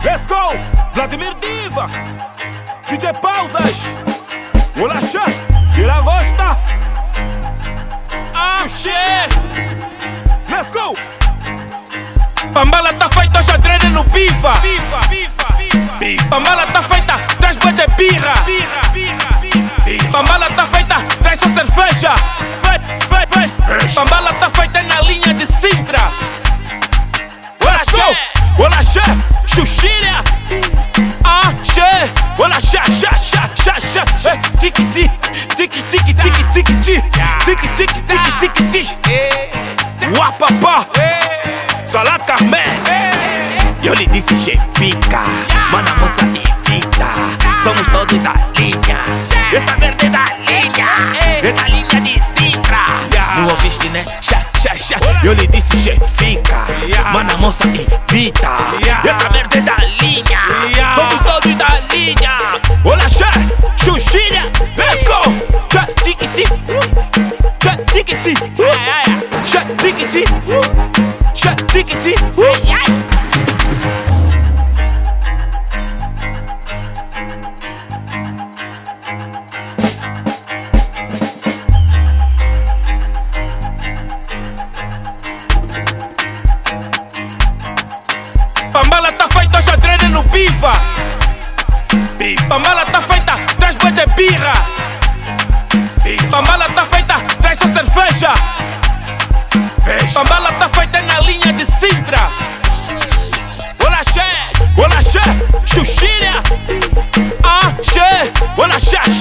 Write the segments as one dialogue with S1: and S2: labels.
S1: Let's go! Vladimir Diva! DJ Pausas! Olá, tira a gosta! Ah, shit! Let's go! Pambala tá feita, xadrez no piva! Pambala tá feita, traz boi de birra! Pambala tá feita, traz só cerveja! Pambala tá feita na linha de Sintra! Olá, show! Olá, xuxilha! Ah, che! Olá, tiki tiki tiki tiki tiki tiki tiki tiki tiki tiki tiki Uapapá! Salat Carmen! Eu lhe disse chefica, mano, a moça evita. Somos todos da linha, essa verde é da linha, é da linha de Sintra. Não ouviste, né? Eu lhe disse chefica, mano, a moça evita. Essa verde é da linha, somos todos da linha. Olá, xuxilha, let's go! Tiki tiki, tiki tiki, tiki tiki, tiki tiki. Pambala tá feita, xadrez no piva. Pambala tá feita, traz boi de birra. Pambala tá feita, traz só cerveja. Pambala tá feita na linha de Sintra. Olá, xuxilha. Ah, che. Olá,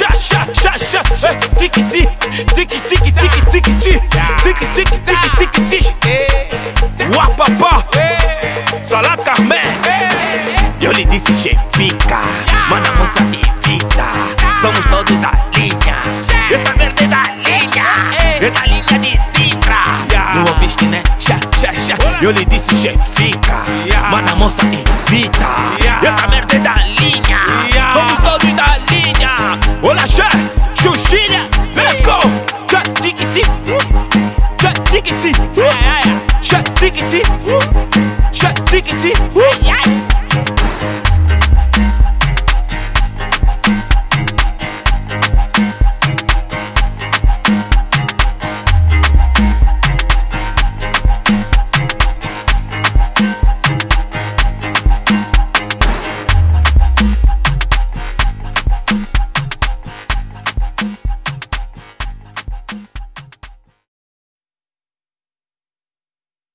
S1: tiki tiki tiki tiki tiki tiki tiki tiki tiki tiki Uapapá! Salat Carmen! Eu lhe disse chefica, mano, a moça evita. Somos todos da linha, essa verde é da linha, é da linha de Sintra. Não ouviste, né? Eu lhe disse chefica, mano, a moça evita. Essa verde é da linha, somos todos da linha. Olá, xuxilha, let's go! Tiki tiki, tiki tiki, tiki tiki, tiki tiki.